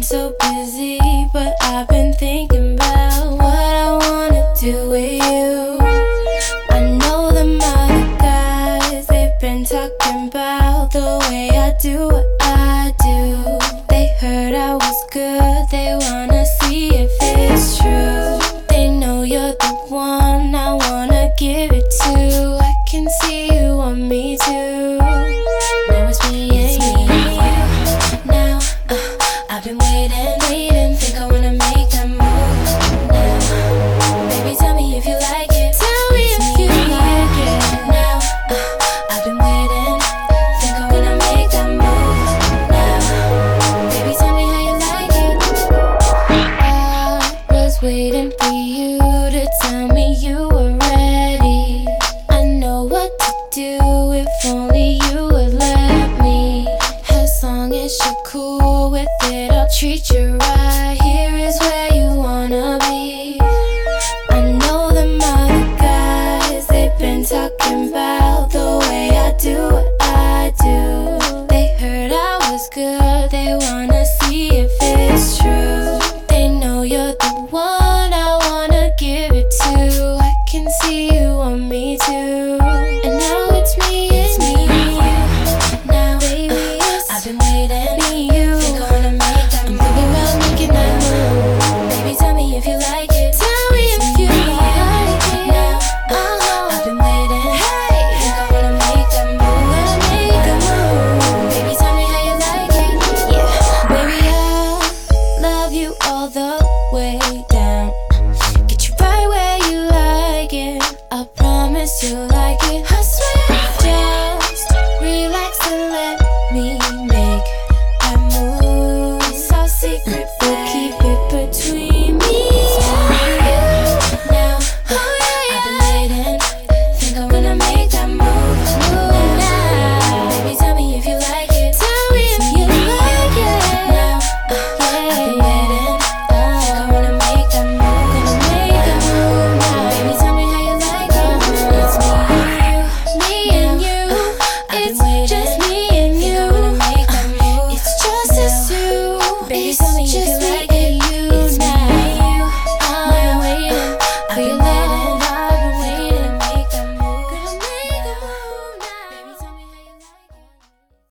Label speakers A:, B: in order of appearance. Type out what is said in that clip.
A: so busy, but I've been thinking about what I wanna do with you. I know them other guys, they've been talking about the way I do what I do. They heard I was good, they wanna see if it's true. They know you're the one I wanna give it to. I can see you want me too. Now it's me and you. Now I've been waiting, think I wanna make that move now. Baby, tell me if you like it. Tell me if you like it. Now I've been waiting, think I wanna make that move now. Baby, tell me how you like it. I was waiting for you to tell me you were ready. I know what to do if only you would let me. As long as you're cool with it, I'll treat you right. Here is where you wanna be. I know them other guys, they've been talking about the way I do it.